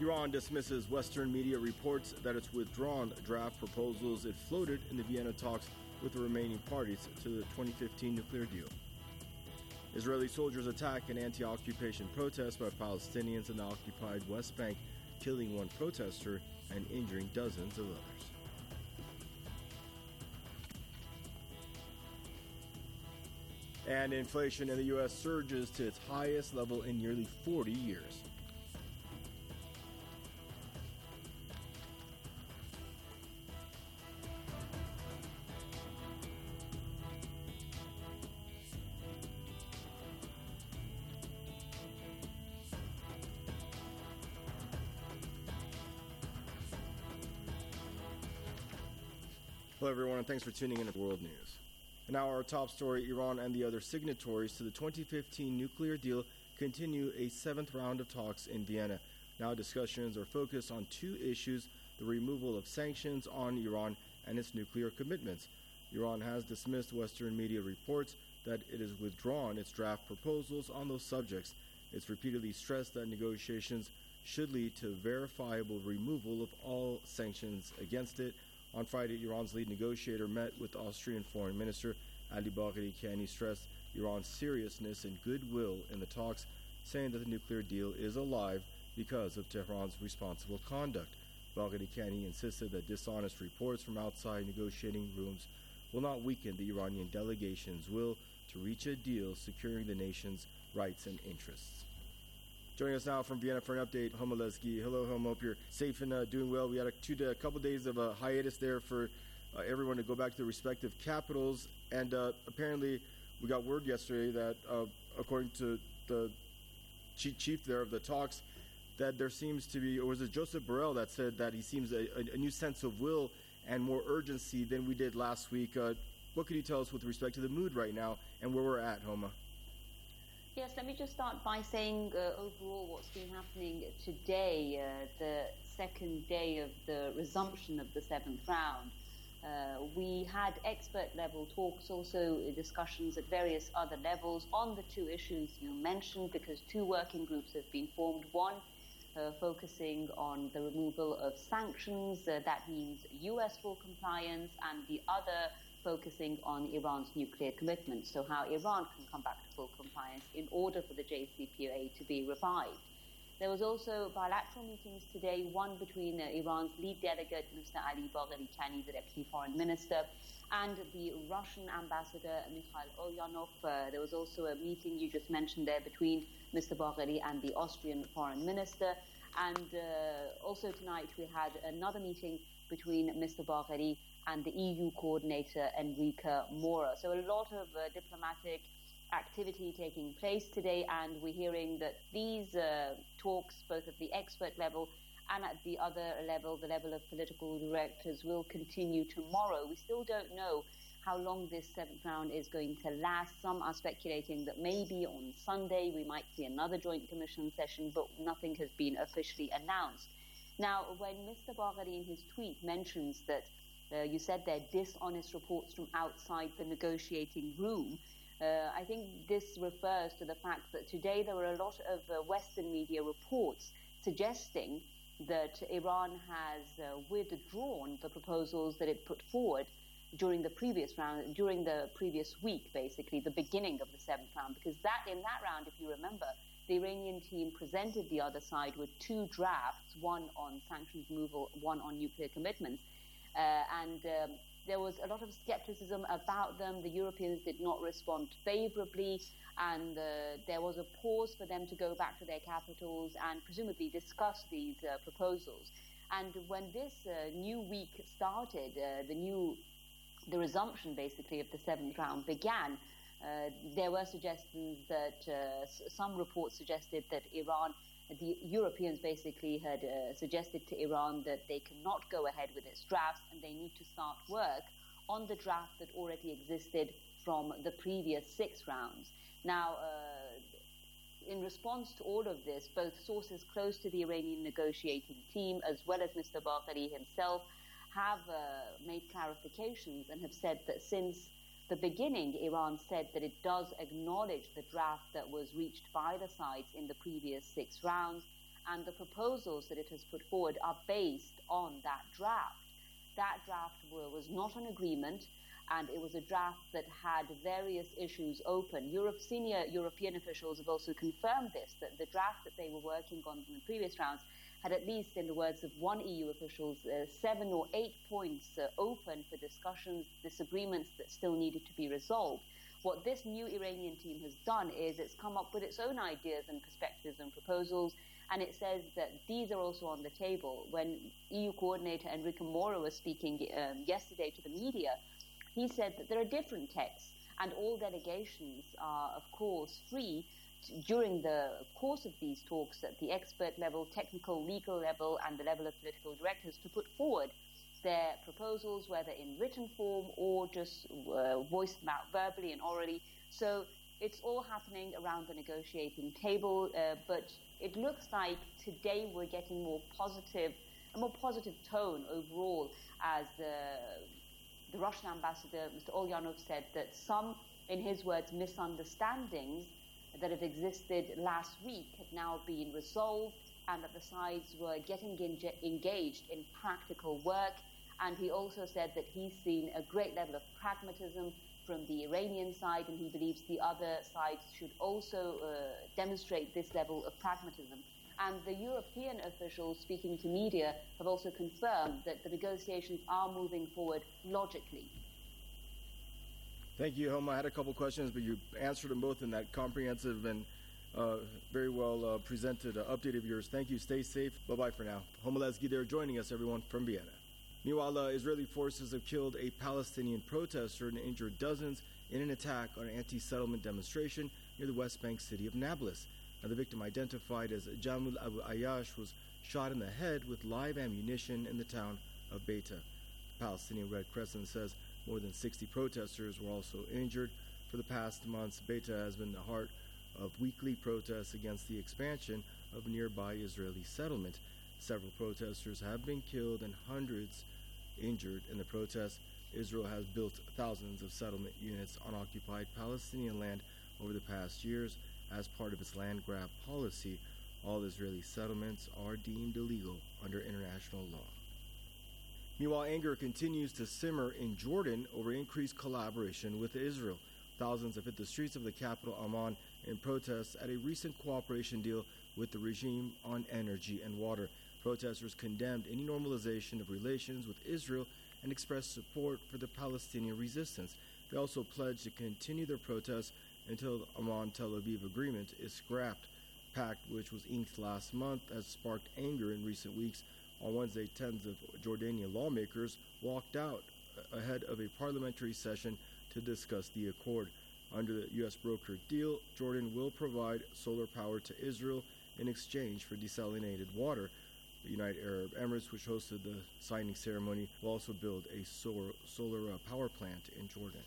Iran dismisses Western media reports that it's withdrawn draft proposals it floated in the Vienna talks with the remaining parties to the 2015 nuclear deal. Israeli soldiers attack an anti-occupation protest by Palestinians in the occupied West Bank, killing one protester and injuring dozens of others. And inflation in the U.S. surges to its highest level in nearly 40 years. Hello everyone, and thanks for tuning in to World News. And now our top story: Iran and the other signatories to the 2015 nuclear deal continue a seventh round of talks in Vienna. Now discussions are focused on two issues: the removal of sanctions on Iran and its nuclear commitments. Iran has dismissed Western media reports that it has withdrawn its draft proposals on those subjects. It's repeatedly stressed that negotiations should lead to verifiable removal of all sanctions against it. On Friday, Iran's lead negotiator met with Austrian Foreign Minister Ali Bagheri Kani, stressed Iran's seriousness and goodwill in the talks, saying that the nuclear deal is alive because of Tehran's responsible conduct. Bagheri Kani insisted that dishonest reports from outside negotiating rooms will not weaken the Iranian delegation's will to reach a deal securing the nation's rights and interests. Joining us now from Vienna for an update, Homa Lezgi. Hello, Homa. Hope you're safe and doing well. We had a couple days of a hiatus there for everyone to go back to their respective capitals. And apparently we got word yesterday that, according to the chief there of the talks, that there seems to be, or was it Joseph Borrell that said that he seems a new sense of will and more urgency than we did last week. What could you tell us with respect to the mood right now and where we're at, Homa? Yes, let me just start by saying overall what's been happening today, the second day of the resumption of the seventh round. We had expert-level talks, also discussions at various other levels on the two issues you mentioned, because two working groups have been formed. One focusing on the removal of sanctions, that means US full compliance, and the other focusing on Iran's nuclear commitments, so how Iran can come back to full compliance in order for the JCPOA to be revived. There was also bilateral meetings today, one between Iran's lead delegate, Mr. Ali Bagheri Kani, the Deputy Foreign Minister, and the Russian Ambassador, Mikhail Ulyanov. There was also a meeting you just mentioned there between Mr. Bagheri and the Austrian Foreign Minister. And also tonight we had another meeting between Mr. Bagheri and the EU coordinator, Enrique Mora. So a lot of diplomatic activity taking place today, and we're hearing that these talks, both at the expert level and at the other level, the level of political directors, will continue tomorrow. We still don't know how long this seventh round is going to last. Some are speculating that maybe on Sunday we might see another joint commission session, but nothing has been officially announced. Now, when Mr. Bagheri in his tweet mentions that you said they're dishonest reports from outside the negotiating room, I think this refers to the fact that today there were a lot of Western media reports suggesting that Iran has withdrawn the proposals that it put forward during the previous round, during the previous week, basically, the beginning of the seventh round, because in that round, if you remember, the Iranian team presented the other side with two drafts, one on sanctions removal, one on nuclear commitments. There was a lot of skepticism about them. The Europeans did not respond favorably, and there was a pause for them to go back to their capitals and presumably discuss these proposals. And when this new week started, the resumption basically of the seventh round began, there were suggestions that some reports suggested that the Europeans basically had suggested to Iran that they cannot go ahead with its drafts and they need to start work on the draft that already existed from the previous 6 rounds. Now, in response to all of this, both sources close to the Iranian negotiating team as well as Mr. Bagheri himself have made clarifications and have said that since the beginning, Iran said that it does acknowledge the draft that was reached by the sides in the previous 6 rounds, and the proposals that it has put forward are based on that draft. That draft was not an agreement, and it was a draft that had various issues open. Senior European officials have also confirmed this, that the draft that they were working on in the previous rounds had, at least in the words of one EU official, 7 or 8 points open for discussions, disagreements that still needed to be resolved. What this new Iranian team has done is it's come up with its own ideas and perspectives and proposals, and it says that these are also on the table. When EU coordinator Enrique Mora was speaking yesterday to the media, he said that there are different texts, and all delegations are, of course, free during the course of these talks at the expert level, technical, legal level, and the level of political directors to put forward their proposals, whether in written form or just voiced out verbally and orally. So it's all happening around the negotiating table, but it looks like today we're getting a more positive tone overall, as the Russian ambassador, Mr. Olyanov, said that some, in his words, misunderstandings that have existed last week have now been resolved, and that the sides were getting engaged in practical work. And he also said that he's seen a great level of pragmatism from the Iranian side, and he believes the other sides should also demonstrate this level of pragmatism. And the European officials speaking to media have also confirmed that the negotiations are moving forward logically. Thank you, Homa. I had a couple questions, but you answered them both in that comprehensive and very well presented update of yours. Thank you. Stay safe. Bye-bye for now. Homa Lesky there joining us, everyone, from Vienna. Meanwhile, Israeli forces have killed a Palestinian protester and injured dozens in an attack on an anti-settlement demonstration near the West Bank city of Nablus. Now, the victim, identified as Jamul Abu Ayash, was shot in the head with live ammunition in the town of Beita. The Palestinian Red Crescent says more than 60 protesters were also injured. For the past months, Beita has been the heart of weekly protests against the expansion of nearby Israeli settlement. Several protesters have been killed and hundreds injured in the protests. Israel has built thousands of settlement units on occupied Palestinian land over the past years. As part of its land grab policy, all Israeli settlements are deemed illegal under international law. Meanwhile, anger continues to simmer in Jordan over increased collaboration with Israel. Thousands have hit the streets of the capital, Amman, in protests at a recent cooperation deal with the regime on energy and water. Protesters condemned any normalization of relations with Israel and expressed support for the Palestinian resistance. They also pledged to continue their protests until the Amman-Tel Aviv agreement is scrapped. Pact, which was inked last month, has sparked anger in recent weeks. On Wednesday, tens of Jordanian lawmakers walked out ahead of a parliamentary session to discuss the accord. Under the U.S. brokered deal, Jordan will provide solar power to Israel in exchange for desalinated water. The United Arab Emirates, which hosted the signing ceremony, will also build a solar power plant in Jordan.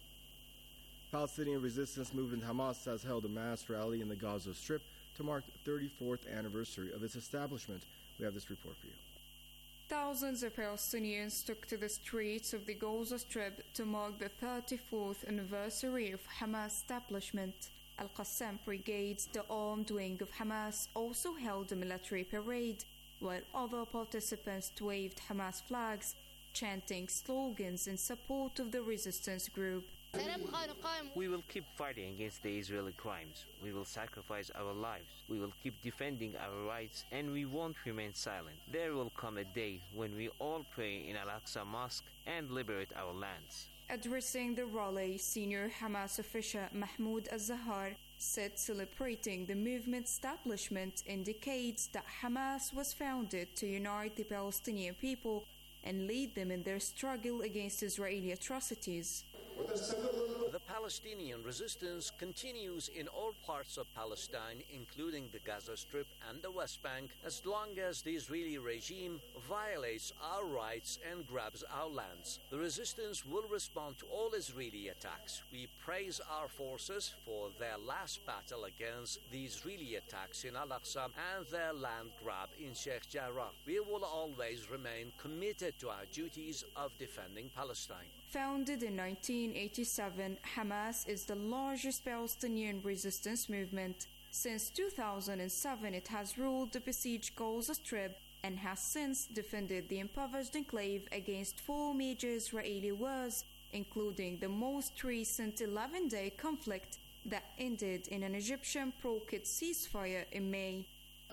Palestinian resistance movement Hamas has held a mass rally in the Gaza Strip to mark the 34th anniversary of its establishment. We have this report for you. Thousands of Palestinians took to the streets of the Gaza Strip to mark the 34th anniversary of Hamas' establishment. Al-Qassam Brigades, the armed wing of Hamas, also held a military parade, while other participants waved Hamas flags, chanting slogans in support of the resistance group. We will keep fighting against the Israeli crimes. We will sacrifice our lives. We will keep defending our rights, and we won't remain silent. There will come a day when we all pray in Al-Aqsa Mosque and liberate our lands. Addressing the rally, senior Hamas official Mahmoud al-Zahar said celebrating the movement's establishment indicates that Hamas was founded to unite the Palestinian people and lead them in their struggle against Israeli atrocities. The Palestinian resistance continues in all parts of Palestine, including the Gaza Strip and the West Bank, as long as the Israeli regime violates our rights and grabs our lands. The resistance will respond to all Israeli attacks. We praise our forces for their last battle against the Israeli attacks in Al-Aqsa and their land grab in Sheikh Jarrah. We will always remain committed to our duties of defending Palestine. Founded in 1987, Hamas is the largest Palestinian resistance movement. Since 2007, it has ruled the besieged Gaza Strip and has since defended the impoverished enclave against 4 major Israeli wars, including the most recent 11-day conflict that ended in an Egyptian pro-Quds ceasefire in May.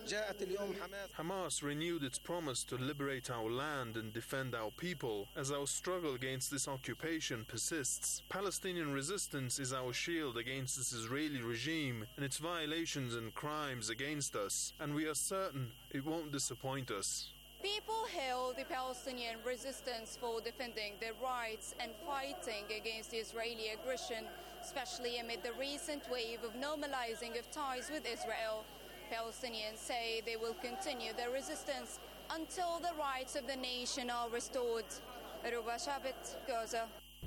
Hamas renewed its promise to liberate our land and defend our people as our struggle against this occupation persists. Palestinian resistance is our shield against this Israeli regime and its violations and crimes against us, and we are certain it won't disappoint us. People hail the Palestinian resistance for defending their rights and fighting against the Israeli aggression, especially amid the recent wave of normalizing of ties with Israel. Palestinians say they will continue their resistance until the rights of the nation are restored. Ruba Shabit, Gaza.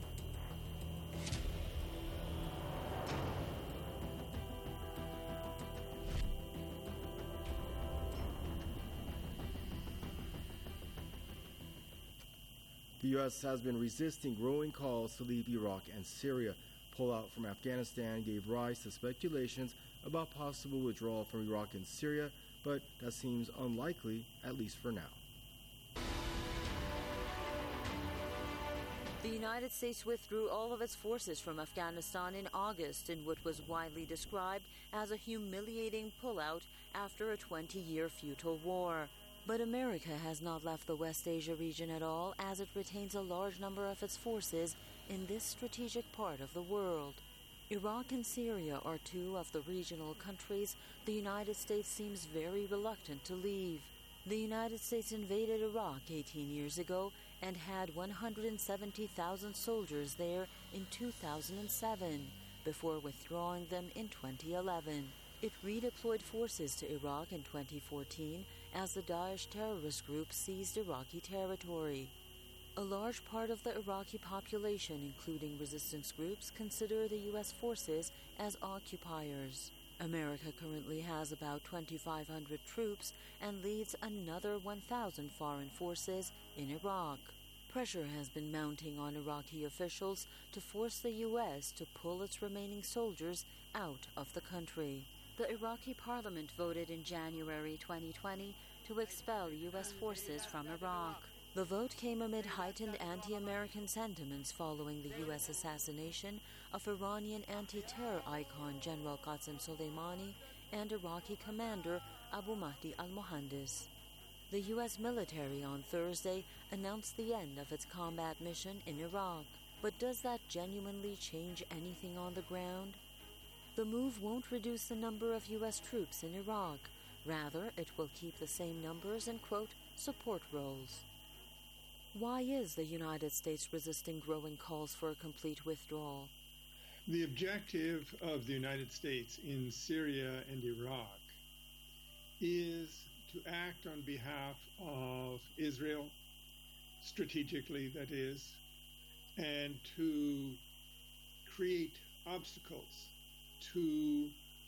The U.S. has been resisting growing calls to leave Iraq and Syria. Pullout from Afghanistan gave rise to speculations about possible withdrawal from Iraq and Syria, but that seems unlikely, at least for now. The United States withdrew all of its forces from Afghanistan in August in what was widely described as a humiliating pullout after a 20-year futile war. But America has not left the West Asia region at all, as it retains a large number of its forces in this strategic part of the world. Iraq and Syria are 2 of the regional countries the United States seems very reluctant to leave. The United States invaded Iraq 18 years ago and had 170,000 soldiers there in 2007, before withdrawing them in 2011. It redeployed forces to Iraq in 2014 as the Daesh terrorist group seized Iraqi territory. A large part of the Iraqi population, including resistance groups, consider the U.S. forces as occupiers. America currently has about 2,500 troops and leads another 1,000 foreign forces in Iraq. Pressure has been mounting on Iraqi officials to force the U.S. to pull its remaining soldiers out of the country. The Iraqi parliament voted in January 2020 to expel U.S. forces from Iraq. The vote came amid heightened anti-American sentiments following the U.S. assassination of Iranian anti-terror icon General Qasem Soleimani and Iraqi commander Abu Mahdi al-Mohandes. The U.S. military on Thursday announced the end of its combat mission in Iraq. But does that genuinely change anything on the ground? The move won't reduce the number of U.S. troops in Iraq. Rather, it will keep the same numbers in, quote, support roles. Why is the United States resisting growing calls for a complete withdrawal? The objective of the United States in Syria and Iraq is to act on behalf of Israel, strategically that is, and to create obstacles to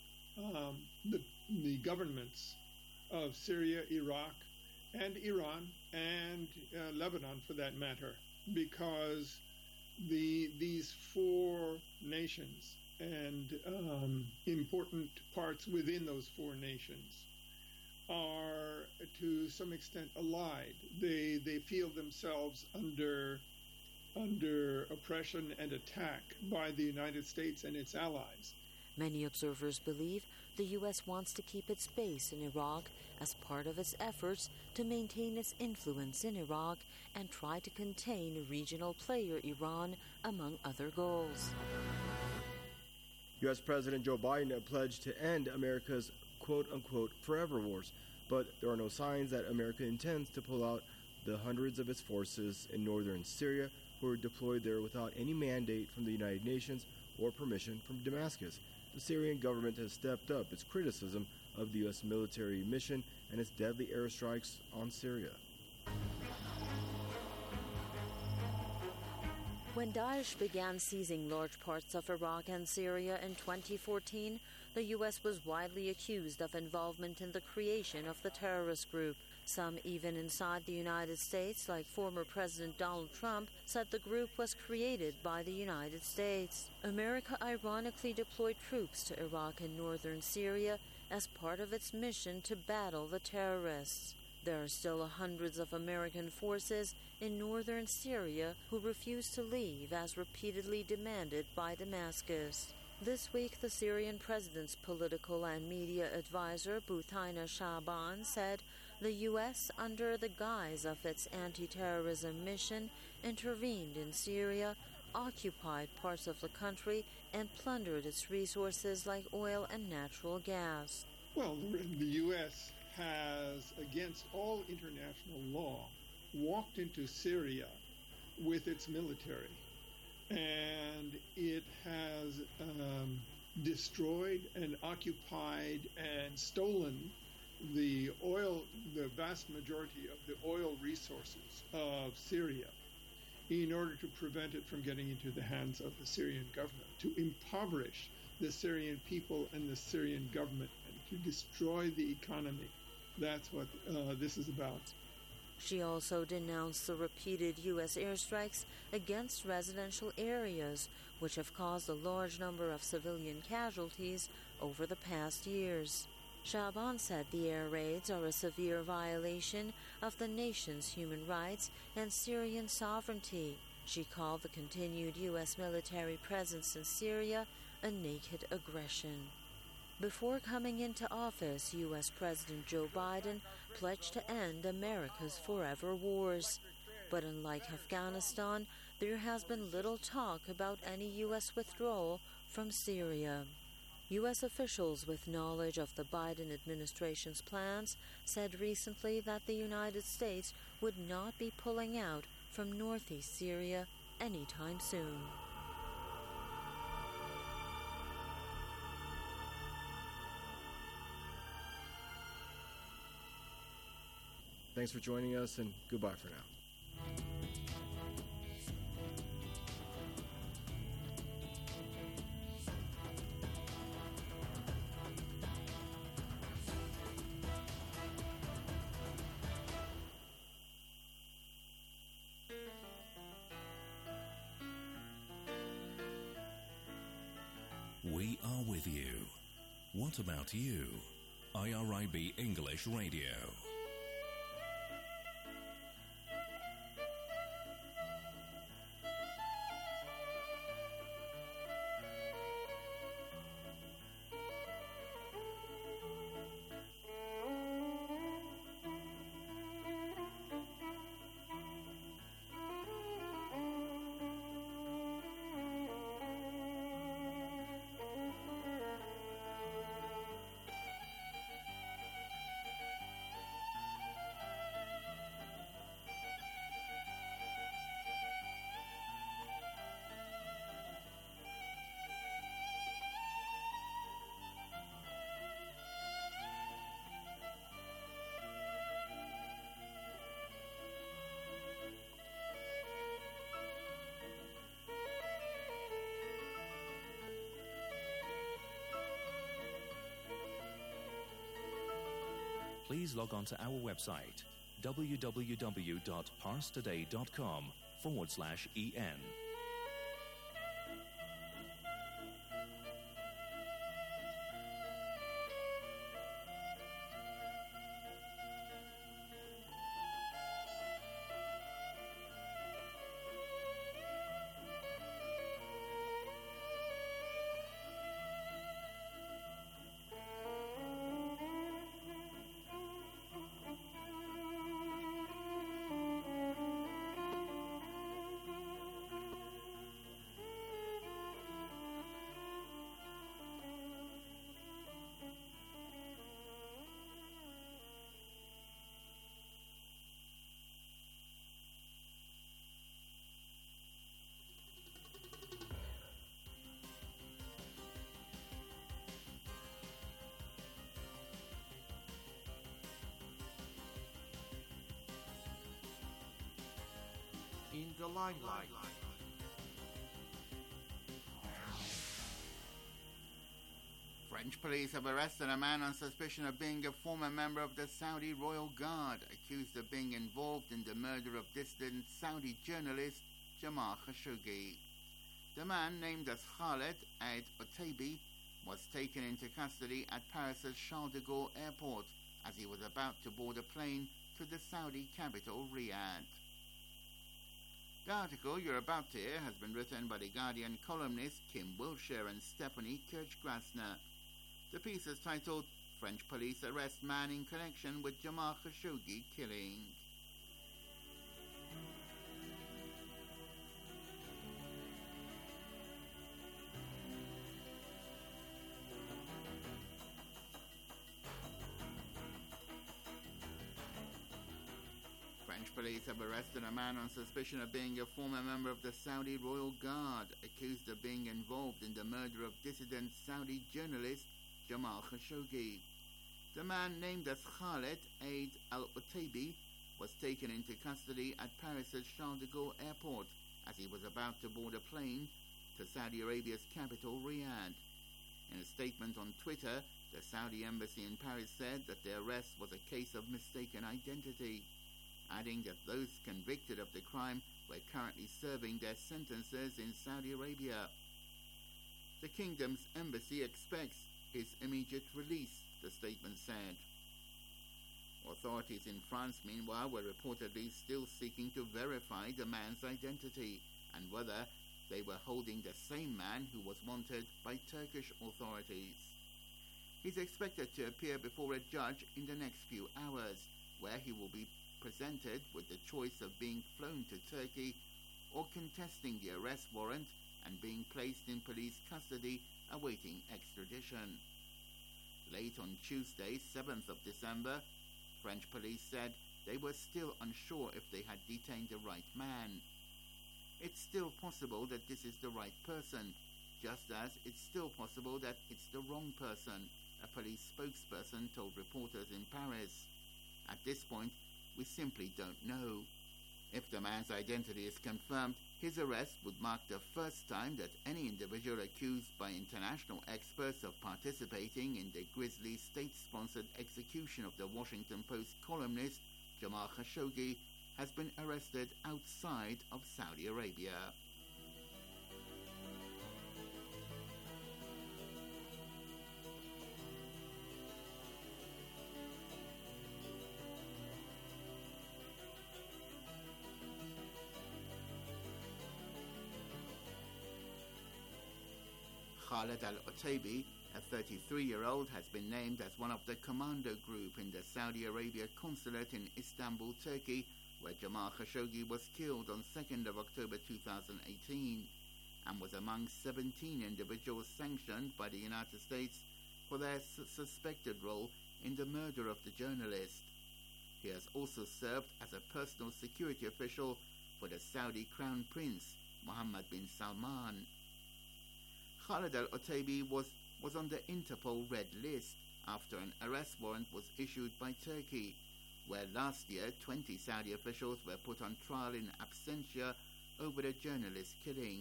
the governments of Syria, Iraq, and Iran, and Lebanon for that matter, because these 4 nations and important parts within those 4 nations are to some extent allied. They feel themselves under oppression and attack by the United States and its allies. Many observers believe the U.S. wants to keep its base in Iraq as part of its efforts to maintain its influence in Iraq and try to contain regional player Iran, among other goals. U.S. President Joe Biden pledged to end America's quote-unquote forever wars, but there are no signs that America intends to pull out the hundreds of its forces in northern Syria who are deployed there without any mandate from the United Nations or permission from Damascus. The Syrian government has stepped up its criticism of the U.S. military mission and its deadly airstrikes on Syria. When Daesh began seizing large parts of Iraq and Syria in 2014, the U.S. was widely accused of involvement in the creation of the terrorist group. Some even inside the United States, like former President Donald Trump, said the group was created by the United States. America ironically deployed troops to Iraq and northern Syria as part of its mission to battle the terrorists. There are still hundreds of American forces in northern Syria who refuse to leave, as repeatedly demanded by Damascus. This week, the Syrian president's political and media advisor, Buthaina Shaban, said the U.S., under the guise of its anti-terrorism mission, intervened in Syria, occupied parts of the country, and plundered its resources like oil and natural gas. Well, the U.S. has, against all international law, walked into Syria with its military, and it has destroyed and occupied and stolen the vast majority of the oil resources of Syria in order to prevent it from getting into the hands of the Syrian government, to impoverish the Syrian people and the Syrian government, and to destroy the economy. That's what this is about. She also denounced the repeated U.S. airstrikes against residential areas, which have caused a large number of civilian casualties over the past years. Shaban said the air raids are a severe violation of the nation's human rights and Syrian sovereignty. She called the continued U.S. military presence in Syria a naked aggression. Before coming into office, U.S. President Joe Biden pledged to end America's forever wars. But unlike Afghanistan, there has been little talk about any U.S. withdrawal from Syria. U.S. officials with knowledge of the Biden administration's plans said recently that the United States would not be pulling out from northeast Syria anytime soon. Thanks for joining us, and goodbye for now. We are with you. What about you? IRIB English Radio. Please log on to our website, www.parstoday.com/en. In the limelight. French police have arrested a man on suspicion of being a former member of the Saudi Royal Guard, accused of being involved in the murder of dissident Saudi journalist Jamal Khashoggi. The man, named as Khaled Aid Otaibi, was taken into custody at Paris's Charles de Gaulle airport as he was about to board a plane to the Saudi capital, Riyadh. The article you're about to hear has been written by The Guardian columnists Kim Wilshire and Stephanie Kirch-Grassner. The piece is titled, French Police Arrest Man in Connection with Jamal Khashoggi Killing. French police have arrested a man on suspicion of being a former member of the Saudi Royal Guard, accused of being involved in the murder of dissident Saudi journalist Jamal Khashoggi. The man, named as Khaled Aid Al-Otaibi, was taken into custody at Paris's Charles de Gaulle airport as he was about to board a plane to Saudi Arabia's capital, Riyadh. In a statement on Twitter, the Saudi embassy in Paris said that the arrest was a case of mistaken identity, adding that those convicted of the crime were currently serving their sentences in Saudi Arabia. The kingdom's embassy expects his immediate release, the statement said. Authorities in France, meanwhile, were reportedly still seeking to verify the man's identity and whether they were holding the same man who was wanted by Turkish authorities. He's expected to appear before a judge in the next few hours, where he will be presented with the choice of being flown to Turkey or contesting the arrest warrant and being placed in police custody awaiting extradition. Late on Tuesday, 7th of December, French police said they were still unsure if they had detained the right man. It's still possible that this is the right person, just as it's still possible that it's the wrong person, a police spokesperson told reporters in Paris. At this point, we simply don't know. If the man's identity is confirmed, his arrest would mark the first time that any individual accused by international experts of participating in the grisly state-sponsored execution of the Washington Post columnist Jamal Khashoggi has been arrested outside of Saudi Arabia. Khaled Al-Otaibi, a 33-year-old, has been named as one of the commando group in the Saudi Arabia consulate in Istanbul, Turkey, where Jamal Khashoggi was killed on 2nd of October 2018, and was among 17 individuals sanctioned by the United States for their suspected role in the murder of the journalist. He has also served as a personal security official for the Saudi Crown Prince, Mohammed bin Salman. Khaled Al-Otaibi was on the Interpol Red List after an arrest warrant was issued by Turkey, where last year 20 Saudi officials were put on trial in absentia over the journalist's killing.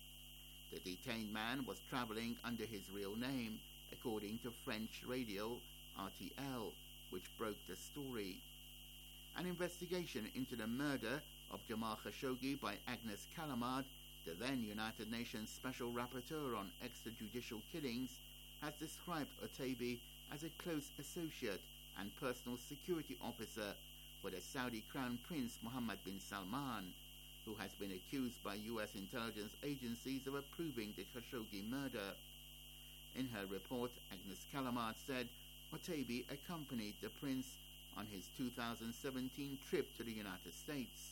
The detained man was traveling under his real name, according to French radio RTL, which broke the story. An investigation into the murder of Jamal Khashoggi by Agnes Callamard, the then United Nations Special Rapporteur on Extrajudicial Killings, has described Otaibi as a close associate and personal security officer for the Saudi Crown Prince Mohammed bin Salman, who has been accused by U.S. intelligence agencies of approving the Khashoggi murder. In her report, Agnes Callamard said Otaibi accompanied the prince on his 2017 trip to the United States.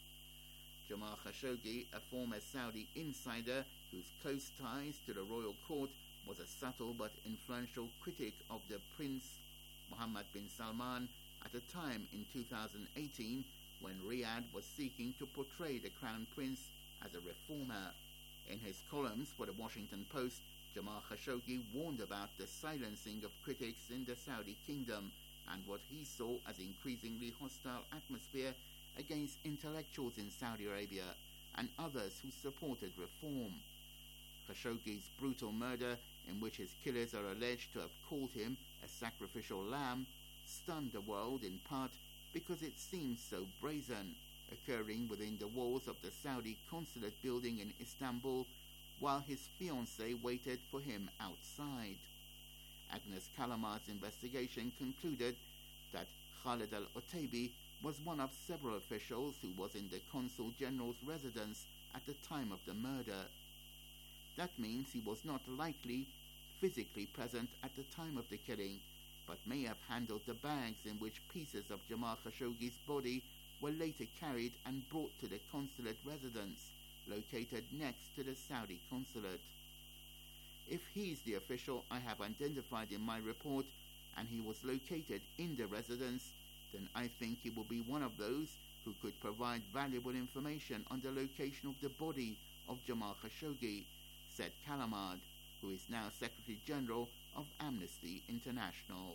Jamal Khashoggi, a former Saudi insider whose close ties to the royal court, was a subtle but influential critic of the Prince Mohammed bin Salman at a time in 2018 when Riyadh was seeking to portray the Crown Prince as a reformer. In his columns for the Washington Post, Jamal Khashoggi warned about the silencing of critics in the Saudi kingdom and what he saw as increasingly hostile atmosphere against intellectuals in Saudi Arabia and others who supported reform. Khashoggi's brutal murder, in which his killers are alleged to have called him a sacrificial lamb, stunned the world in part because it seemed so brazen, occurring within the walls of the Saudi consulate building in Istanbul, while his fiancée waited for him outside. Agnes Kalamar's investigation concluded that Khaled al-Otaibi was one of several officials who was in the Consul General's residence at the time of the murder. That means he was not likely physically present at the time of the killing, but may have handled the bags in which pieces of Jamal Khashoggi's body were later carried and brought to the consulate residence, located next to the Saudi consulate. If he's the official I have identified in my report, and he was located in the residence, then I think he will be one of those who could provide valuable information on the location of the body of Jamal Khashoggi, said Kalamard, who is now Secretary General of Amnesty International.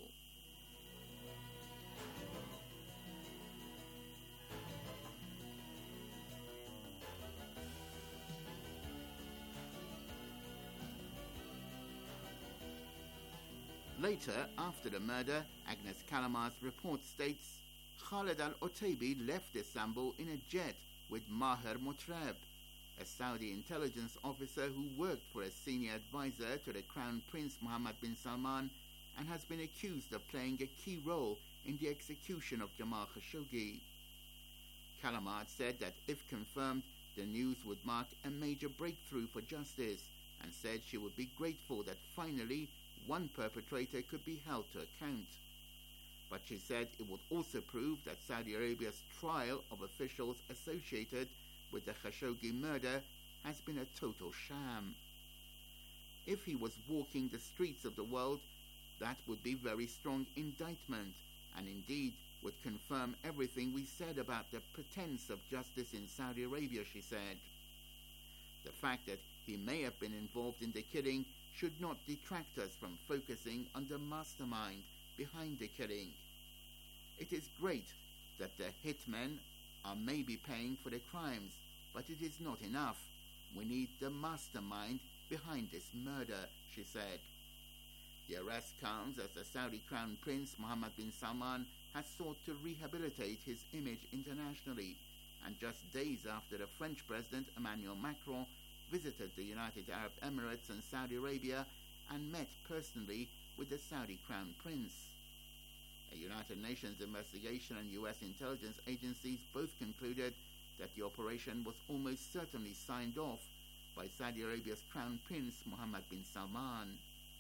Later, after the murder, Agnes Kalamar's report states, Khaled al-Otaibi left Istanbul in a jet with Maher Motreb, a Saudi intelligence officer who worked for a senior advisor to the Crown Prince Mohammed bin Salman and has been accused of playing a key role in the execution of Jamal Khashoggi. Kalamard said that if confirmed, the news would mark a major breakthrough for justice, and said she would be grateful that finally one perpetrator could be held to account. But she said it would also prove that Saudi Arabia's trial of officials associated with the Khashoggi murder has been a total sham. If he was walking the streets of the world, that would be very strong indictment, and indeed would confirm everything we said about the pretense of justice in Saudi Arabia, she said. The fact that he may have been involved in the killing should not detract us from focusing on the mastermind behind the killing. It is great that the hitmen are maybe paying for the crimes, but it is not enough. We need the mastermind behind this murder, she said. The arrest comes as the Saudi Crown Prince Mohammed bin Salman has sought to rehabilitate his image internationally, and just days after the French President Emmanuel Macron visited the United Arab Emirates and Saudi Arabia and met personally with the Saudi Crown Prince. A United Nations investigation and U.S. intelligence agencies both concluded that the operation was almost certainly signed off by Saudi Arabia's Crown Prince Mohammed bin Salman.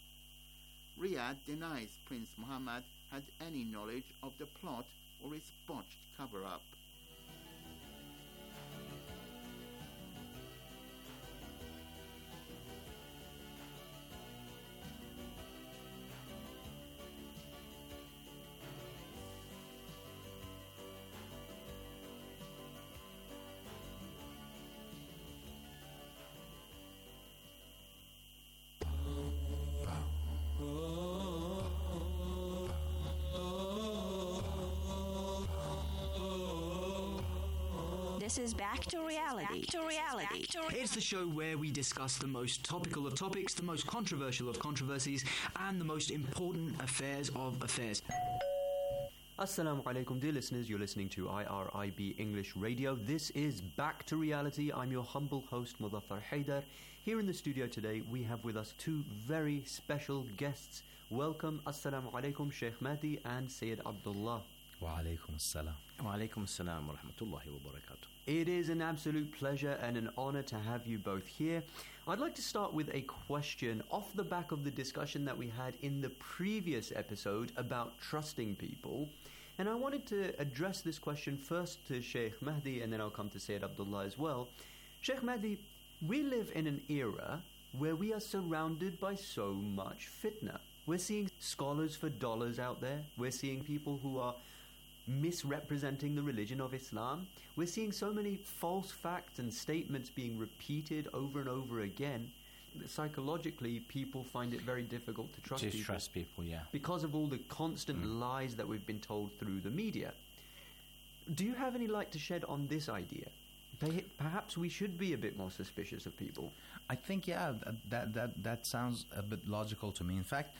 Riyadh denies Prince Mohammed had any knowledge of the plot or its botched cover-up. This is Back to Reality. It's the show where we discuss the most topical of topics, the most controversial of controversies, and the most important affairs of affairs. Assalamu alaikum, dear listeners. You're listening to IRIB English Radio. This is Back to Reality. I'm your humble host, Mudaffar Haidar. Here in the studio today, we have with us two very special guests. Welcome, Assalamu alaikum, Sheikh Mahdi and Sayyid Abdullah. Wa alaikum assalam. Wa alaikum assalam wa rahmatullahi wa barakatuh. It is an absolute pleasure and an honor to have you both here. I'd like to start with a question off the back of the discussion that we had in the previous episode about trusting people. And I wanted to address this question first to Sheikh Mahdi, and then I'll come to Sayyid Abdullah as well. Sheikh Mahdi, we live in an era where we are surrounded by so much fitna. We're seeing scholars for dollars out there. We're seeing people who are misrepresenting the religion of Islam. We're seeing so many false facts and statements being repeated over and over again. Psychologically, people find it very difficult to trust people. Because of all the constant lies that we've been told through the media. Do you have any light to shed on this idea? Perhaps we should be a bit more suspicious of people. I think, yeah, that sounds a bit logical to me. In fact,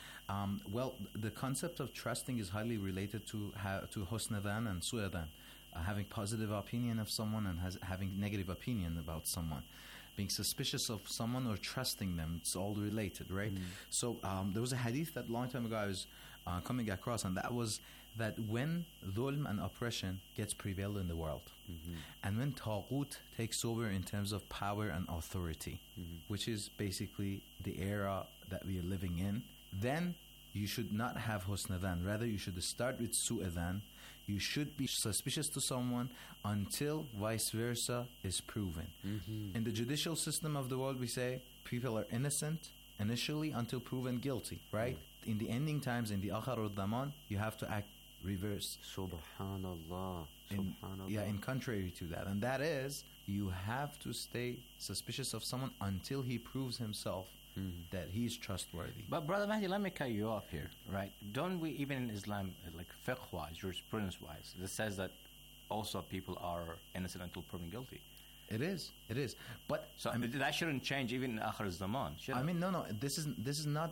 the concept of trusting is highly related to husn dhan and su' dhan, having positive opinion of someone and having negative opinion about someone. Being suspicious of someone or trusting them, it's all related, right? So there was a hadith that a long time ago I was coming across, and that was that when dhulm and oppression gets prevailed in the world, and when taghut takes over in terms of power and authority, which is basically the era that we are living in, then you should not have husn dhan. Rather, you should start with su' dhan. You should be suspicious to someone until vice versa is proven. In the judicial system of the world, we say people are innocent initially until proven guilty, right? In the ending times, in the akhir al-zaman, you have to act reverse. Subhanallah. In contrary to that. And that is, you have to stay suspicious of someone until he proves himself that he's trustworthy. But Brother Mahdi, let me cut you off here, right? Don't we, even in Islam, like fiqh-wise, jurisprudence-wise, it says that also people are innocent until proven guilty. It is. But so that shouldn't change even in Akhir al-Zaman, should it? I mean, no. This is not.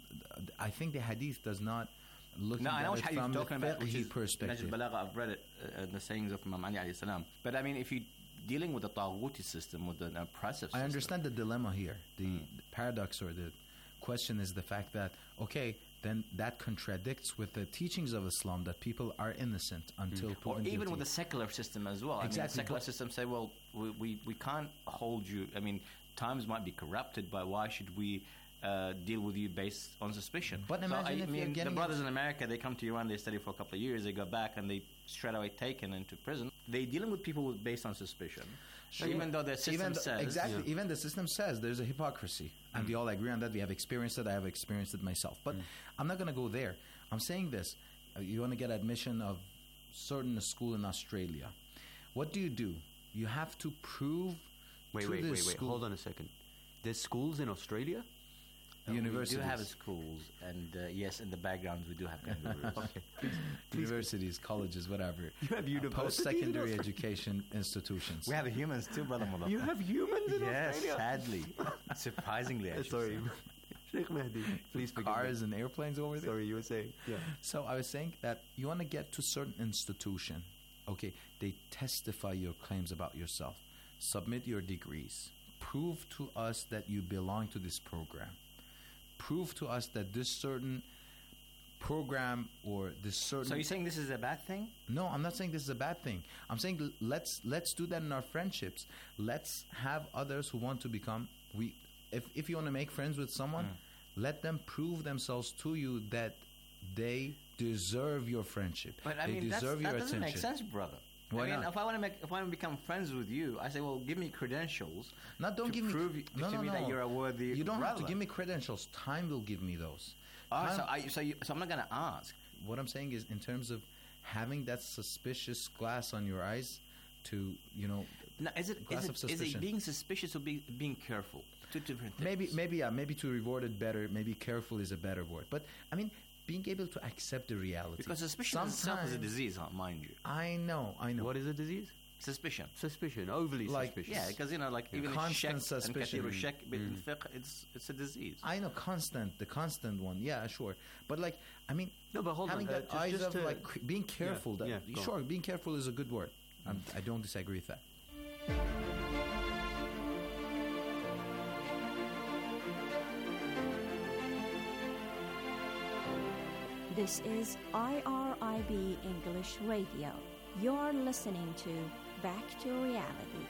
I think the hadith does not look at it from the fiqhi perspective. I've read it in the sayings of Imam Ali alayhi salam. But I mean, if you're dealing with the taghuti system, with an oppressive system, I understand the dilemma here. The paradox or the question is the fact that, okay, then that contradicts with the teachings of Islam that people are innocent until proven guilty. Or even with the secular system as well. Exactly. I mean, secular systems say, well, we can't hold you. I mean, times might be corrupted, but why should we deal with you based on suspicion? But imagine the brothers in America, they come to Iran, they study for a couple of years, they go back and they straight away taken into prison. They're dealing with people based on suspicion. Sure. Even though the system says... Exactly. Yeah. Even the system says there's a hypocrisy. And we all agree on that. We have experienced it. I have experienced it myself. But I'm not going to go there. I'm saying this. You want to get admission of certain school in Australia. What do? You have to prove Wait. Hold on a second. There's schools in Australia? Universities. We do have schools, and yes, in the backgrounds we do have kangaroos. Okay. Universities, colleges, whatever. You have universities. Post-secondary education institutions. We have humans too, Brother Mullah. You have humans in Australia? Yes, sadly. Surprisingly, actually. Sorry. Sheikh Mahdi, please forgive Cars and airplanes over there? Sorry, you were saying. Yeah. So I was saying that you want to get to certain institution. Okay, they testify your claims about yourself. Submit your degrees. Prove to us that you belong to this program. Prove to us that this certain program or this certain... So you're saying this is a bad thing? No, I'm not saying this is a bad thing. I'm saying let's do that in our friendships. Let's have others who want to become... If you want to make friends with someone, let them prove themselves to you that they deserve your friendship. But I mean, that doesn't make sense, brother. Why not? If I want to become friends with you, I say, well, give me credentials. Don't give me that you're a worthy. You don't brother. have to give me credentials. Time will give me those. So I'm not going to ask. What I'm saying is, in terms of having that suspicious glass on your eyes, to now, is it being suspicious or being careful? Two different things. Maybe to reward it better. Maybe careful is a better word. But I mean, being able to accept the reality. Because suspicion itself is a disease, mind you. I know. What is a disease? Suspicion, overly suspicious. Yeah, because even constant suspicion. It's a disease. I know, the constant one. Yeah, sure. But no, but hold having on. That eyes of being careful. Yeah, being careful is a good word. I don't disagree with that. This is IRIB English Radio. You're listening to Back to Reality.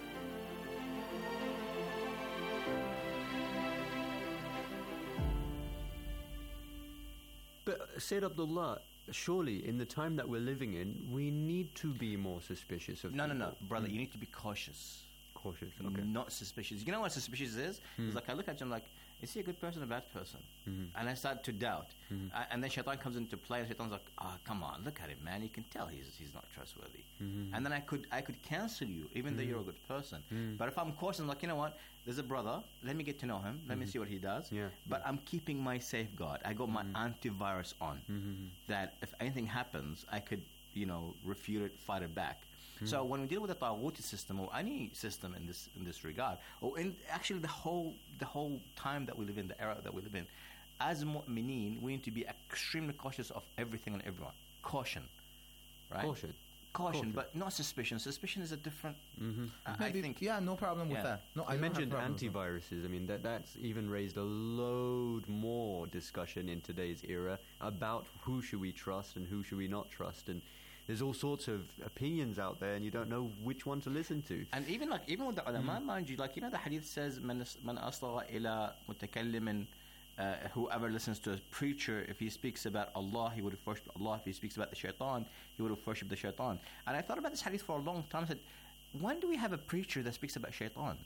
But Sayyid Abdullah, surely in the time that we're living in, we need to be more suspicious of people. No, brother, you need to be cautious. Cautious, okay. Not suspicious. You know what suspicious is? It's like I look at you, I'm like, is he a good person or a bad person? And I start to doubt. And then shaitan comes into play, and shaitan's like, come on, look at him, man. You can tell he's not trustworthy. And then I could cancel you, even though you're a good person. But if I'm cautious, I'm like, you know what? There's a brother. Let me get to know him. Let me see what he does. But I'm keeping my safeguard. I got my antivirus on. That if anything happens, I could refute it, fight it back. So when we deal with the Taghuti system or any system in this regard, or in actually the whole time that we live in, the era that we live in, as mu'mineen, we need to be extremely cautious of everything and everyone. Caution, right? Caution, but not suspicion. Suspicion is a different. I think. Yeah, no problem with that. No, I mentioned antiviruses. I mean, that's even raised a load more discussion in today's era about who should we trust and who should we not trust, and there's all sorts of opinions out there, and you don't know which one to listen to. And even with the ulama, mind you, the hadith says, "Man asgha ila mutakallimin." Whoever listens to a preacher, if he speaks about Allah, he would have worshipped Allah. If he speaks about the shaitan, he would have worshipped the shaitan. And I thought about this hadith for a long time. I said, when do we have a preacher that speaks about shaitan?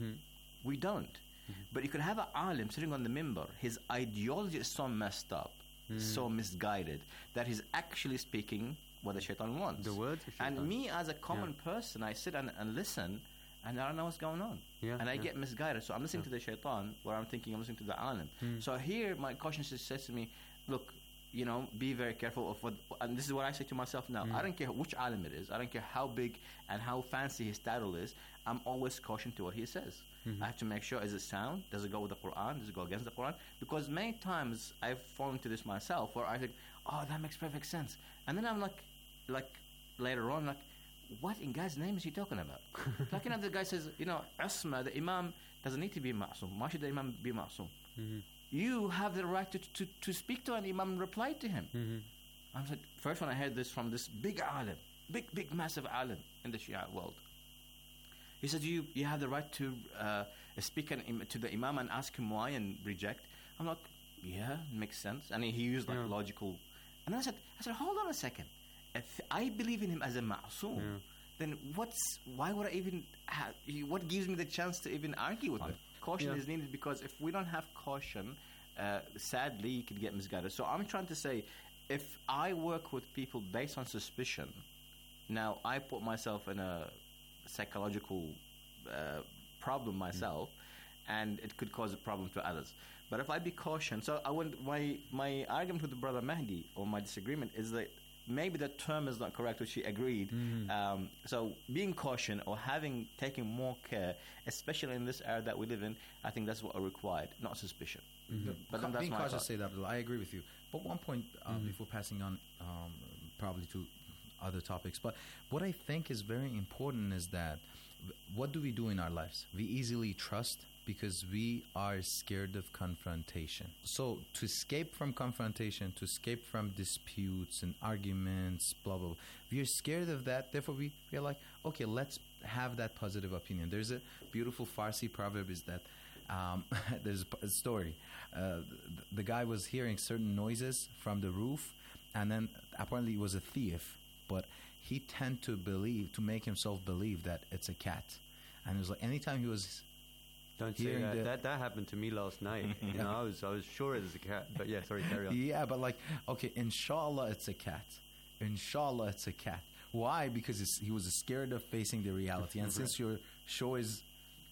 We don't. But you could have an alim sitting on the minbar. His ideology is so messed up, so misguided, that he's actually speaking what the shaitan wants. The words of shaitan. And me, as a common person, I sit and listen, and I don't know what's going on. And I get misguided. So I'm listening to the shaitan, where I'm thinking I'm listening to the alim. So here, my conscience says to me, look, be very careful of what... And this is what I say to myself now. I don't care which alim it is. I don't care how big and how fancy his title is. I'm always cautioned to what he says. I have to make sure, is it sound? Does it go with the Quran? Does it go against the Quran? Because many times I've fallen into this myself, where I think, oh, that makes perfect sense. And then I'm like later on, what in God's name is he talking about? The guy says, Asma, the Imam doesn't need to be ma'soom. Why should the Imam be ma'soom? You have the right to speak to an Imam and reply to him. I was like, first when I heard this from this big alim, big massive alim in the Shia world, he said, you have the right to speak to the Imam and ask him why and reject. I'm like, yeah, it makes sense. And he used logical. And then I said, hold on a second. If I believe in him as a ma'soom, then why would I even what gives me the chance to even argue with him? Caution is needed, because if we don't have caution, sadly, you could get misguided. So I'm trying to say, if I work with people based on suspicion, now I put myself in a psychological problem myself, and it could cause a problem to others. But if I be caution, so my argument with the brother Mahdi, or my disagreement, is that maybe the term is not correct, which he agreed. So being caution or taking more care, especially in this era that we live in, I think that's what are required, not suspicion. But that's being my cautious, Sayyid Abdullah, I agree with you. But one point before passing on, probably to other topics, but what I think is very important is that what do we do in our lives? We easily trust because we are scared of confrontation. So to escape from confrontation, to escape from disputes and arguments, blah, blah, blah, we are scared of that. Therefore, we are like, okay, let's have that positive opinion. There's a beautiful Farsi proverb is that there's a story. The guy was hearing certain noises from the roof, and then apparently it was a thief, but he tended to make himself believe that it's a cat. And it was like anytime he was... Don't say that. That happened to me last night. I was sure it was a cat. But yeah, sorry, carry on. Yeah, but okay, inshallah it's a cat. Inshallah it's a cat. Why? Because he was scared of facing the reality. And since your show is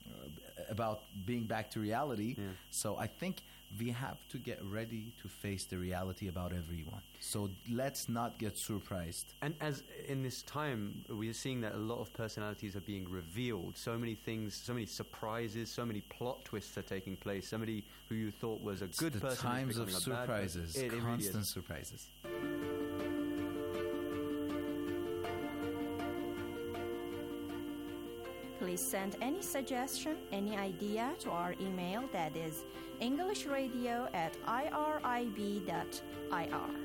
about being back to reality, so I think we have to get ready to face the reality about everyone. So let's not get surprised. And as in this time, we are seeing that a lot of personalities are being revealed. So many things, so many surprises, so many plot twists are taking place. Somebody who you thought was a good person. The times of surprises, constant surprises. Please send any suggestion, any idea to our email, that is englishradio@irib.ir.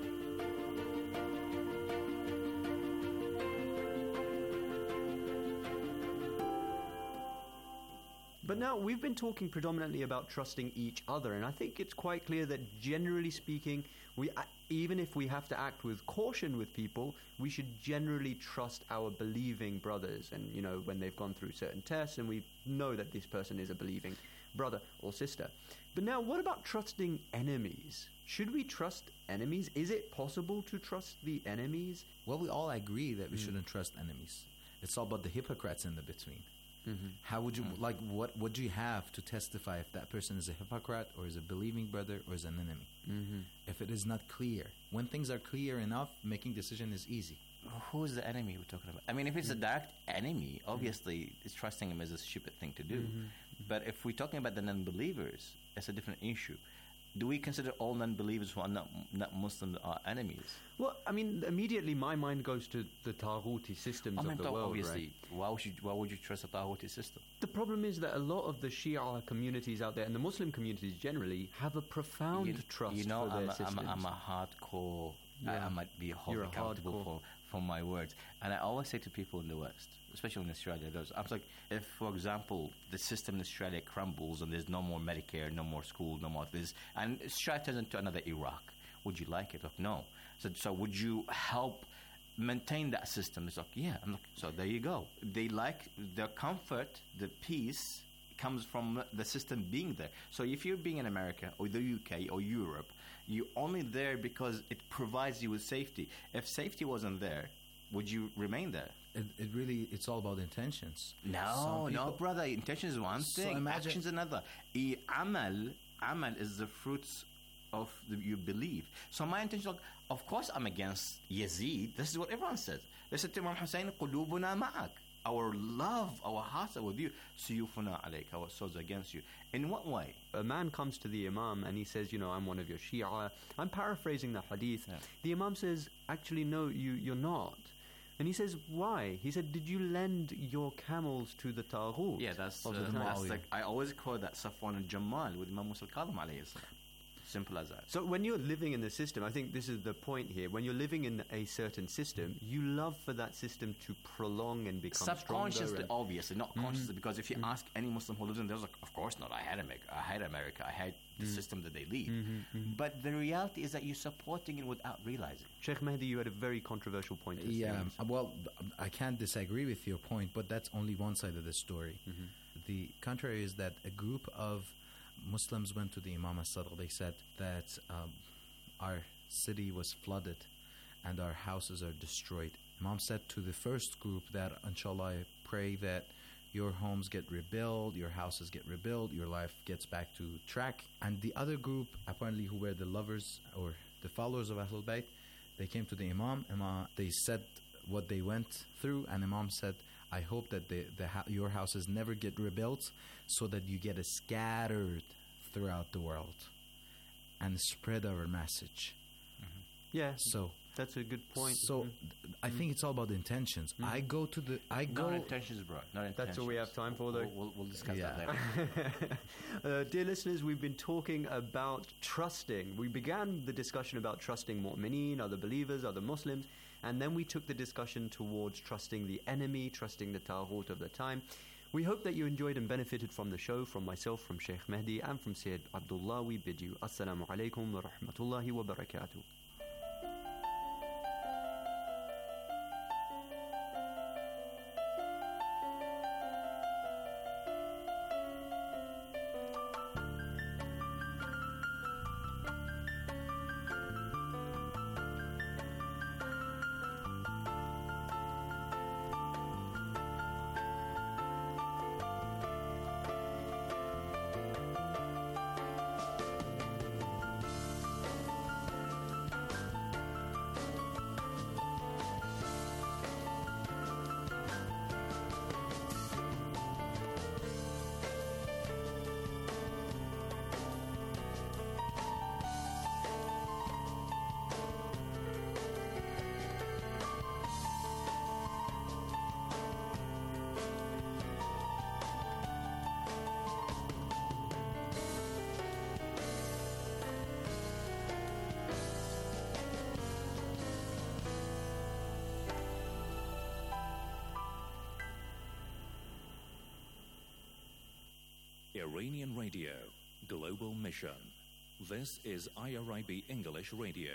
But now we've been talking predominantly about trusting each other, and I think it's quite clear that generally speaking, even if we have to act with caution with people, we should generally trust our believing brothers, and when they've gone through certain tests and we know that this person is a believing brother or sister. But now what about trusting enemies? Should we trust enemies? Is it possible to trust the enemies? Well, we all agree that we shouldn't trust enemies. It's all about the hypocrites in the between. How would you like? What do you have to testify if that person is a hypocrite or is a believing brother or is an enemy? If it is not clear, when things are clear enough, making decision is easy. Who is the enemy we're talking about? I mean, if it's a direct enemy, obviously, trusting him is a stupid thing to do. But if we're talking about the non-believers, it's a different issue. Do we consider all non-believers who are not Muslims are enemies? Well, I mean, immediately my mind goes to the Taghuti systems of the world, obviously. Right? Why would you trust a Taghuti system? The problem is that a lot of the Shia communities out there, and the Muslim communities generally, have a profound trust for their systems. I'm a hardcore... I might be accountable for my words. And I always say to people in the West, especially in Australia, I'm like, if, for example, the system in Australia crumbles and there's no more Medicare, no more school, no more this, and Australia turns into another Iraq, would you like it? Like, no. So would you help maintain that system? It's like, yeah. I'm like, so there you go. They like the comfort, the peace comes from the system being there. So if you're being in America or the UK or Europe, you're only there because it provides you with safety. If safety wasn't there, would you remain there? It's all about intentions. No, brother. Intention is one thing. Action is another. Amal is the fruits of your belief. So my intention, like, of course, I'm against Yazid. This is what everyone says. They said to Imam Hussein, "Qulubuna ma'ak." Our love, our hearts are with you. Suyufuna alayk, our swords against you. In what way? A man comes to the Imam and he says, I'm one of your Shia. I'm paraphrasing the hadith. Yeah. The Imam says, actually, no, you're not. And he says, why? He said, did you lend your camels to the Taghut? Yeah, that's like, I always quote that Safwan al-Jamal with Imam Musa al-Kadhim alayhi salam. Simple as that. So when you're living in the system, I think this is the point here. When you're living in a certain system, you love for that system to prolong and become subconsciously, obviously, not consciously. Because if you ask any Muslim who lives in there, like, of course not. I hate America. I hate the system that they lead. But the reality is that you're supporting it without realizing. Sheikh Mehdi, you had a very controversial point to say. Yeah, well, I can't disagree with your point, but that's only one side of the story. The contrary is that a group of Muslims went to the Imam as-Sadiq. They said that our city was flooded and our houses are destroyed. Imam said to the first group that, inshallah, I pray that your homes get rebuilt, your houses get rebuilt, your life gets back to track. And the other group, apparently who were the lovers or the followers of Ahlul Bayt, they came to the Imam. They said what they went through, and Imam said, I hope that your houses never get rebuilt so that you get scattered throughout the world and spread our message. Yeah, so that's a good point. So I think it's all about the intentions. Not intentions, bro. Not intentions. That's all we have time for, though. We'll discuss that later. Dear listeners, we've been talking about trusting. We began the discussion about trusting mu'mineen, other believers, other Muslims, and then we took the discussion towards trusting the enemy, trusting the Taghut of the time. We hope that you enjoyed and benefited from the show, from myself, from Sheikh Mehdi, and from Sayyid Abdullah. We bid you Assalamu alaikum wa rahmatullahi wa barakatuh. Iranian Radio, Global Mission. This is IRIB English Radio.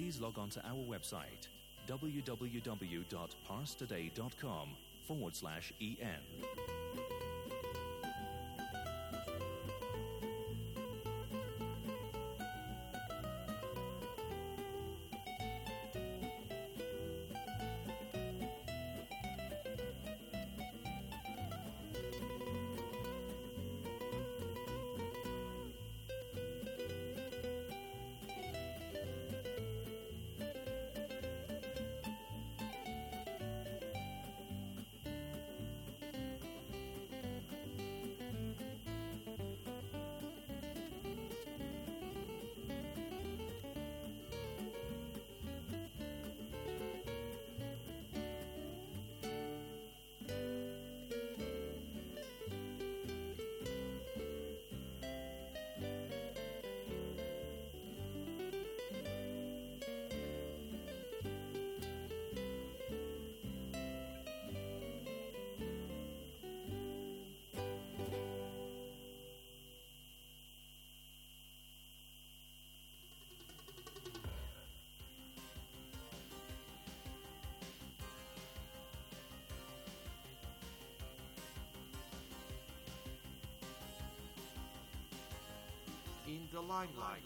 please log on to our website www.parstoday.com/en. In the limelight.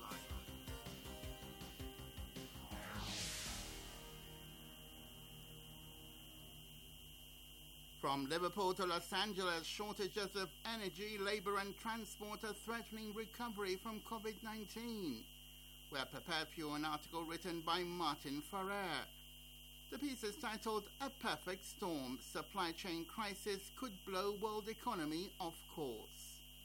From Liverpool to Los Angeles, shortages of energy, labor and transport are threatening recovery from COVID-19. We are prepared for you an article written by Martin Ferrer. The piece is titled A Perfect Storm, Supply Chain Crisis Could Blow World Economy Off Course.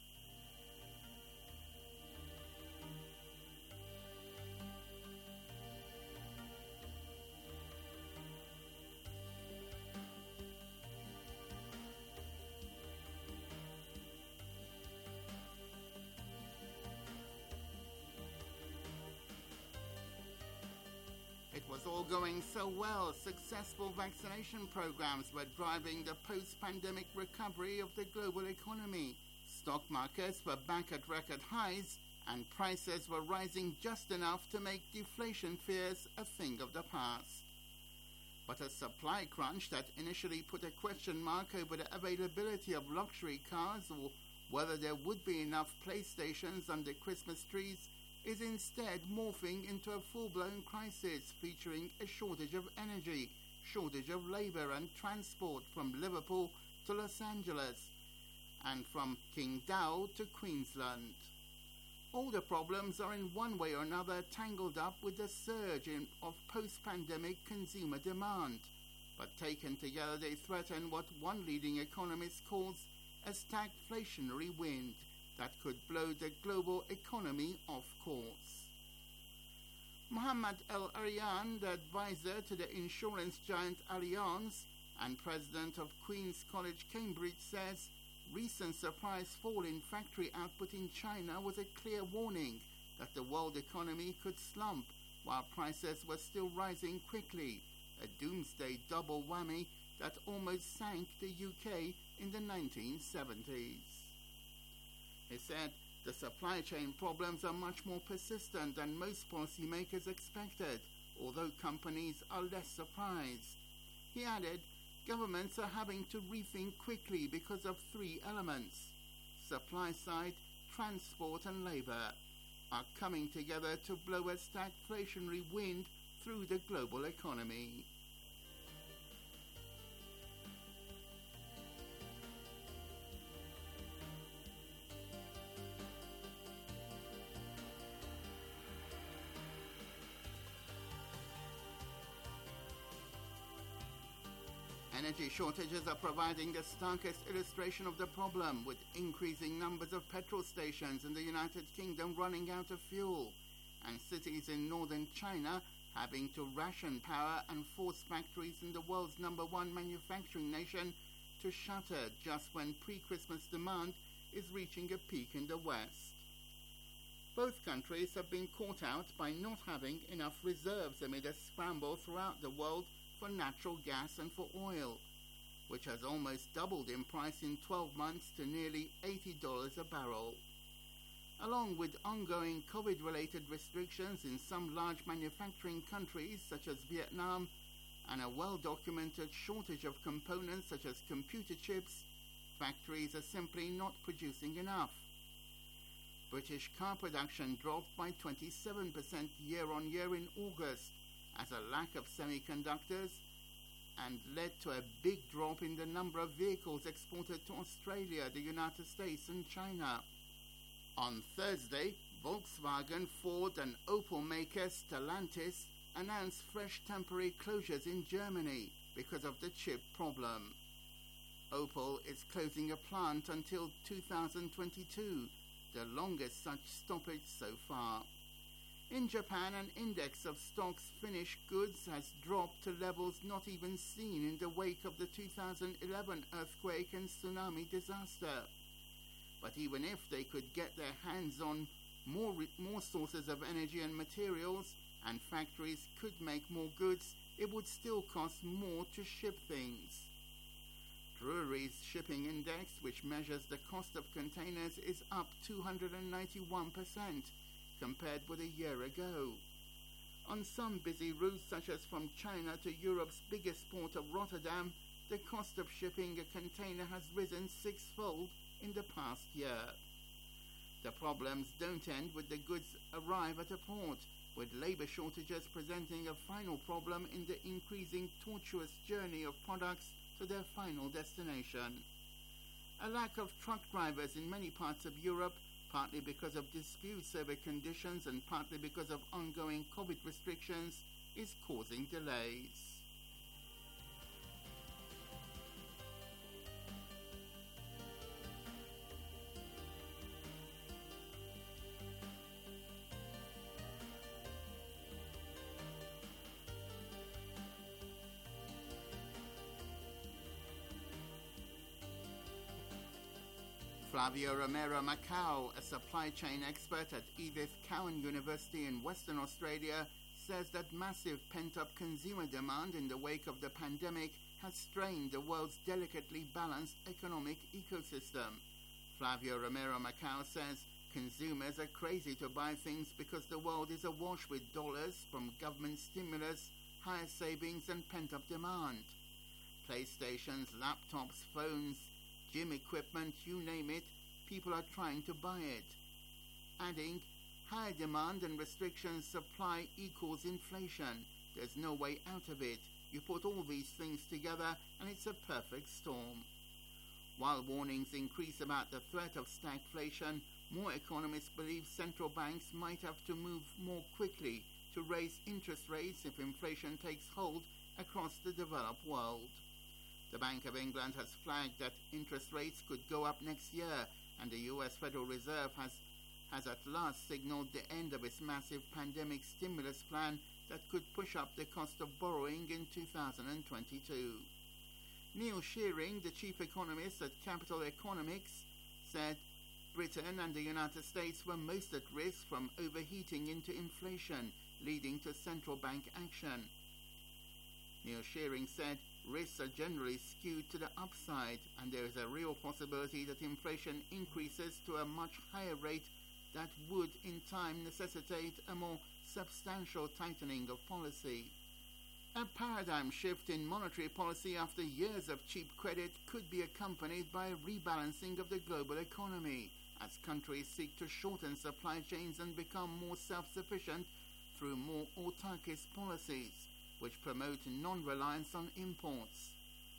It was all going so well. Successful vaccination programs were driving the post-pandemic recovery of the global economy. Stock markets were back at record highs, and prices were rising just enough to make deflation fears a thing of the past. But a supply crunch that initially put a question mark over the availability of luxury cars or whether there would be enough PlayStations under Christmas trees is instead morphing into a full-blown crisis featuring a shortage of energy, shortage of labor and transport from Liverpool to Los Angeles, and from Qingdao to Queensland. All the problems are in one way or another tangled up with the surge of post-pandemic consumer demand, but taken together they threaten what one leading economist calls a stagflationary wind that could blow the global economy off course. Mohammed El Arian, the advisor to the insurance giant Allianz and president of Queen's College Cambridge, says recent surprise fall in factory output in China was a clear warning that the world economy could slump while prices were still rising quickly, a doomsday double whammy that almost sank the UK in the 1970s. He said the supply chain problems are much more persistent than most policymakers expected, although companies are less surprised. He added, governments are having to rethink quickly because of three elements: supply side, transport and labor are coming together to blow a stagflationary wind through the global economy. Energy shortages are providing the starkest illustration of the problem, with increasing numbers of petrol stations in the United Kingdom running out of fuel, and cities in northern China having to ration power and force factories in the world's #1 manufacturing nation to shutter just when pre-Christmas demand is reaching a peak in the West. Both countries have been caught out by not having enough reserves amid a scramble throughout the world for natural gas and for oil, which has almost doubled in price in 12 months to nearly $80 a barrel. along with ongoing COVID-related restrictions in some large manufacturing countries such as Vietnam and a well-documented shortage of components such as computer chips, factories are simply not producing enough. British car production dropped by 27% year-on-year in August as a lack of semiconductors and led to a big drop in the number of vehicles exported to Australia, the United States and China. On Thursday, Volkswagen, Ford and Opel maker Stellantis announced fresh temporary closures in Germany because of the chip problem. Opel is closing a plant until 2022, the longest such stoppage so far. In Japan, an index of stocks finished goods has dropped to levels not even seen in the wake of the 2011 earthquake and tsunami disaster. But even if they could get their hands on more sources of energy and materials, and factories could make more goods, it would still cost more to ship things. Drewry's shipping index, which measures the cost of containers, is up 291% compared with a year ago. On some busy routes, such as from China to Europe's biggest port of Rotterdam, the cost of shipping a container has risen sixfold in the past year. The problems don't end with the goods arrive at a port, with labour shortages presenting a final problem in the increasing tortuous journey of products to their final destination. A lack of truck drivers in many parts of Europe, partly because of disputes over conditions and partly because of ongoing COVID restrictions, is causing delays. Flavio Romero Macau, a supply chain expert at Edith Cowan University in Western Australia, says that massive pent-up consumer demand in the wake of the pandemic has strained the world's delicately balanced economic ecosystem. Flavio Romero Macau says consumers are crazy to buy things because the world is awash with dollars from government stimulus, higher savings and pent-up demand. PlayStations, laptops, phones, gym equipment, you name it, people are trying to buy it. Adding, higher demand and restrictions supply equals inflation. There's no way out of it. You put all these things together and it's a perfect storm. While warnings increase about the threat of stagflation, more economists believe central banks might have to move more quickly to raise interest rates if inflation takes hold across the developed world. The Bank of England has flagged that interest rates could go up next year, and the US Federal Reserve has at last signaled the end of its massive pandemic stimulus plan that could push up the cost of borrowing in 2022. Neil Shearing, the chief economist at Capital Economics, said Britain and the United States were most at risk from overheating into inflation, leading to central bank action. Neil Shearing said risks are generally skewed to the upside, and there is a real possibility that inflation increases to a much higher rate that would in time necessitate a more substantial tightening of policy. A paradigm shift in monetary policy after years of cheap credit could be accompanied by a rebalancing of the global economy as countries seek to shorten supply chains and become more self-sufficient through more autarkist policies, which promote non-reliance on imports.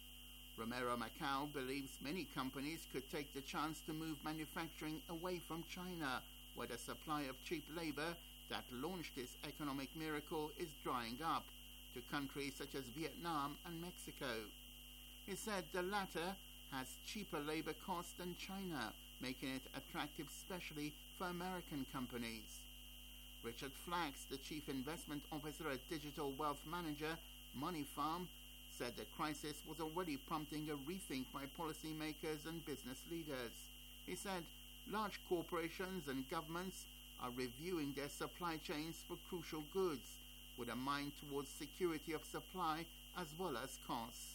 Romero Macau believes many companies could take the chance to move manufacturing away from China, where the supply of cheap labor that launched this economic miracle is drying up, to countries such as Vietnam and Mexico. He said the latter has cheaper labor costs than China, making it attractive especially for American companies. Richard Flax, the chief investment officer at digital wealth manager Money Farm, said the crisis was already prompting a rethink by policymakers and business leaders. He said large corporations and governments are reviewing their supply chains for crucial goods, with a mind towards security of supply as well as costs.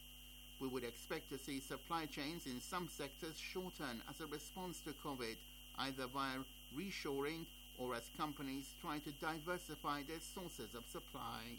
We would expect to see supply chains in some sectors shorten as a response to COVID, either via reshoring or as companies try to diversify their sources of supply.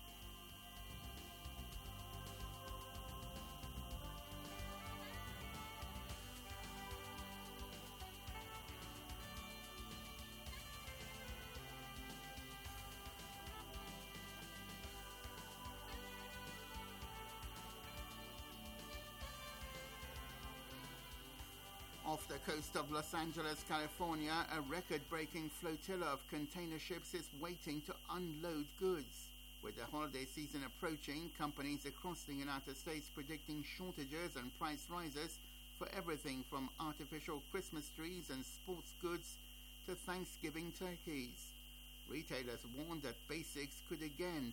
Off the coast of Los Angeles, California, a record-breaking flotilla of container ships is waiting to unload goods. With the holiday season approaching, companies across the United States predicting shortages and price rises for everything from artificial Christmas trees and sports goods to Thanksgiving turkeys. Retailers warned that basics could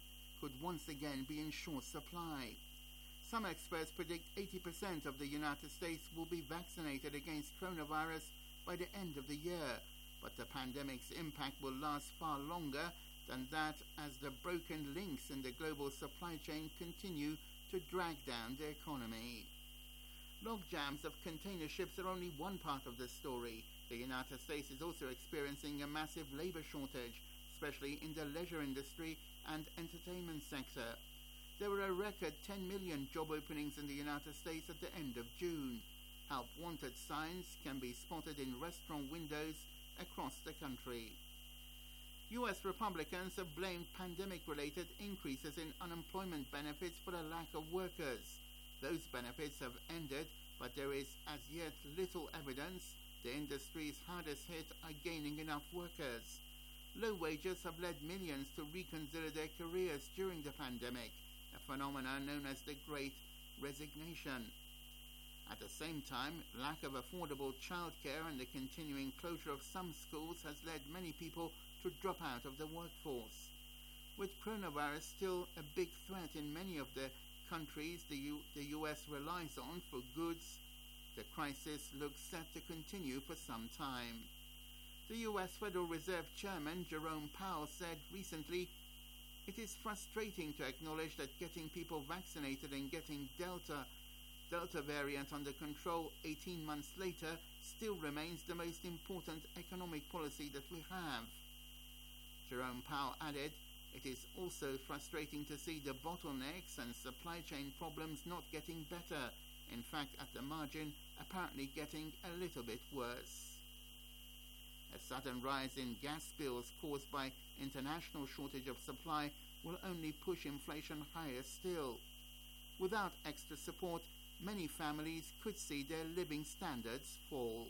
once again be in short supply. Some experts predict 80% of the United States will be vaccinated against coronavirus by the end of the year, but the pandemic's impact will last far longer than that as the broken links in the global supply chain continue to drag down the economy. Log jams of container ships are only one part of the story. The United States is also experiencing a massive labor shortage, especially in the leisure industry and entertainment sector. There were a record 10 million job openings in the United States at the end of June. Help wanted signs can be spotted in restaurant windows across the country. U.S. Republicans have blamed pandemic-related increases in unemployment benefits for a lack of workers. Those benefits have ended, but there is as yet little evidence the industries hardest hit are gaining enough workers. Low wages have led millions to reconsider their careers during the pandemic, a phenomenon known as the Great Resignation. At the same time, lack of affordable childcare and the continuing closure of some schools has led many people to drop out of the workforce. With coronavirus still a big threat in many of the countries the U.S. relies on for goods, the crisis looks set to continue for some time. The U.S. Federal Reserve Chairman Jerome Powell said recently, "It is frustrating to acknowledge that getting people vaccinated and getting Delta variant under control 18 months later still remains the most important economic policy that we have." Jerome Powell added, "It is also frustrating to see the bottlenecks and supply chain problems not getting better. In fact, at the margin, apparently getting a little bit worse." A sudden rise in gas bills caused by international shortage of supply will only push inflation higher still. Without extra support, many families could see their living standards fall.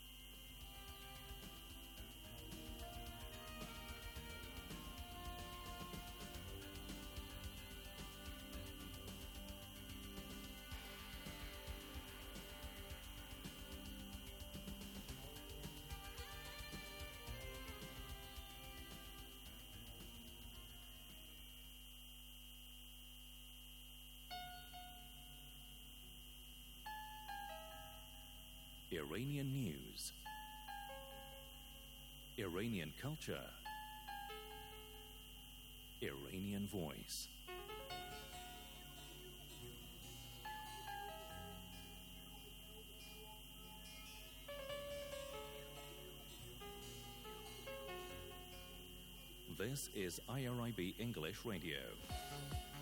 Iranian news, Iranian culture, Iranian voice. This is IRIB English Radio.